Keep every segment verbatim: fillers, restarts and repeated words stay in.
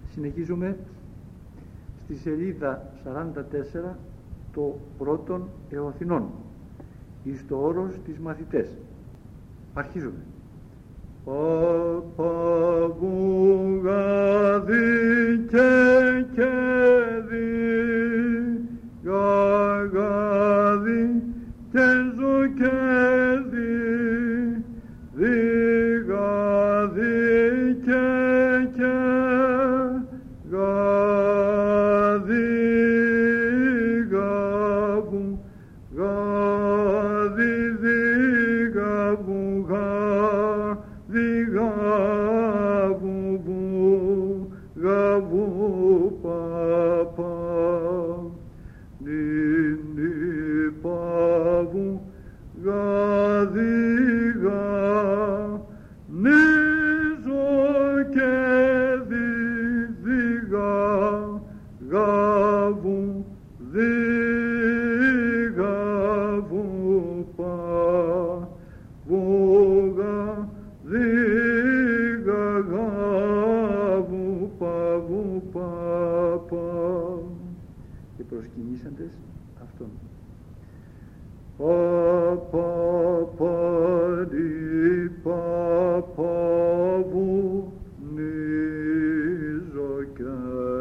Συνεχίζουμε στη σελίδα σαράντα τέσσερα το πρώτον Εωθινών εις το όρος της μαθητές. Αρχίζουμε. Παπαβουγαδί και κέδι, γαγάδι και ζωκέδι, διγάδι και και γάδι, γαβου, γάδι, διγαβου, γάδι, γαβου, γαβου, παπα, νινι, παβου, γάδι, γάδι, γαβου, διγαβου, παβουγα, διγαγαβου, παβου, παπα. Και προσκυνήσαντες αυτόν. Παπα, παδι, παπαβου, νίζο και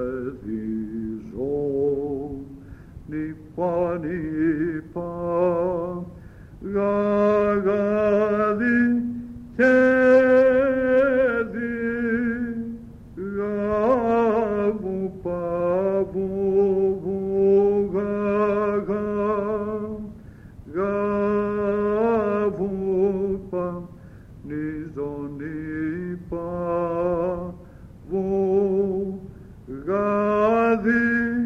νιπα, νιπα, γαγάδι και δι, γαβου, παβου, γαγα, γαβου, πα, νιζο, νιπα, βου, γαδι,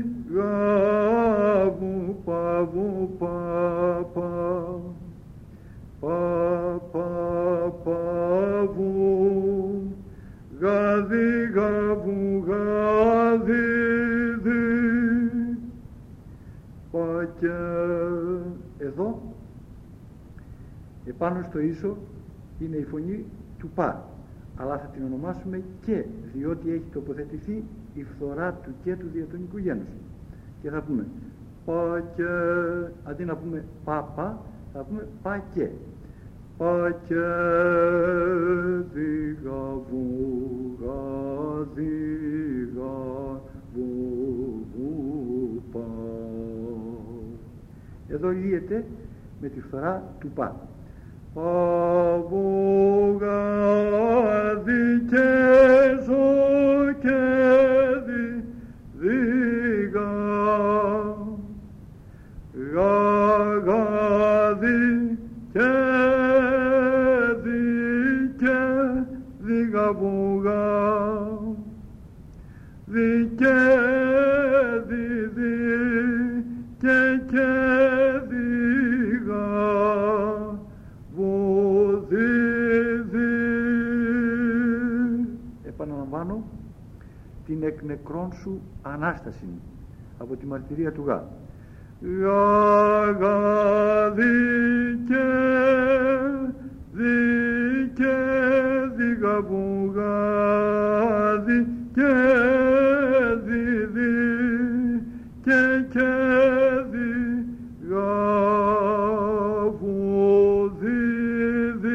γαβου, παβου, παπα, παπα, παβου, γαδι, γαβου, γαδι, δι. Πα και εδώ, επάνω στο ίσο, είναι η φωνή του πα, αλλά θα την ονομάσουμε και, διότι έχει τοποθετηθεί η φθορά του και του διατονικού γένους. Και θα πούμε πα και, αντί να πούμε παπα, θα πούμε πα και. Πα και διγαβου, γαδι, γαβου, πα. Εδώ λύεται με τη φθορά του πα. Παβου, γαδι και ζωκέδι, διγα, γαγάδι και δι και διγαβου, γαδι και δι, δι και και διγαβου, δι, δι. Επαναλαμβάνω την εκ νεκρών σου Ανάσταση από τη μαρτυρία του Γα. Γαγαδι και δι και διγαβου, γαδι και δι, δι και και διγαβου, δι, δι,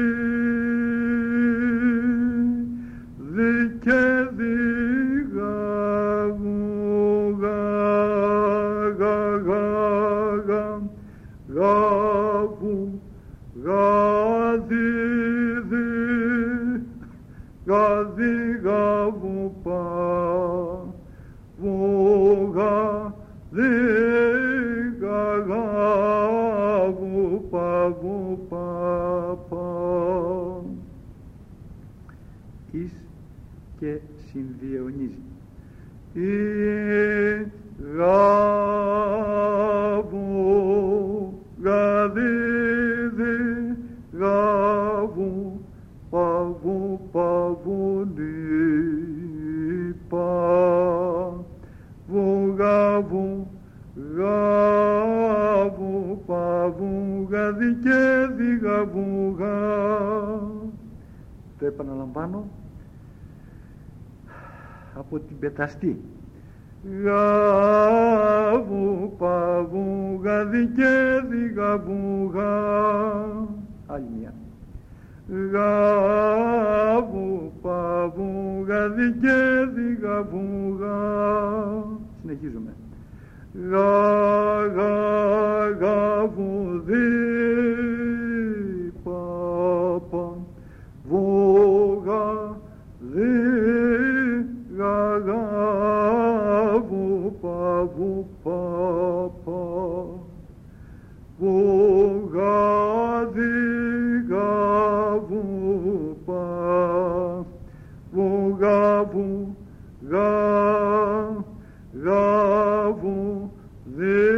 δι και διγαβου, γαβου, γαδι, δι, γαδι, γαβου, πα, βου, γαδι, γαβου, παβου, παπα. Εις και συνδιαιωνίζει. Ι, γαβου, γαδι, δι, γαβου, παβου, παβου, νιπα, βου, γαβου, γαβου, παβου, γαδι και διγαβου, γα. Το επαναλαμβάνω από την πεταστή. Γαβου παβου γαδικέδι γαβουγα. Άλλη μία. Γαβου παβου γαδικέδι γαβουγα. Συνεχίζουμε. Γα γα γαβου δι παπα βουγα δι γα γαβου παβου παπα βουγα δι γαβου πα βουγα βου γα γαβου δι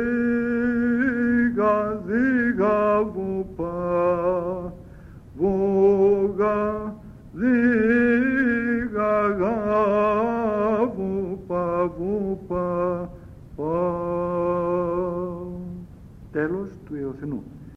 γα δι γαβου πα βουγα δι γα γαβου πα βου πα πα. Τέλος του Ιωθινού.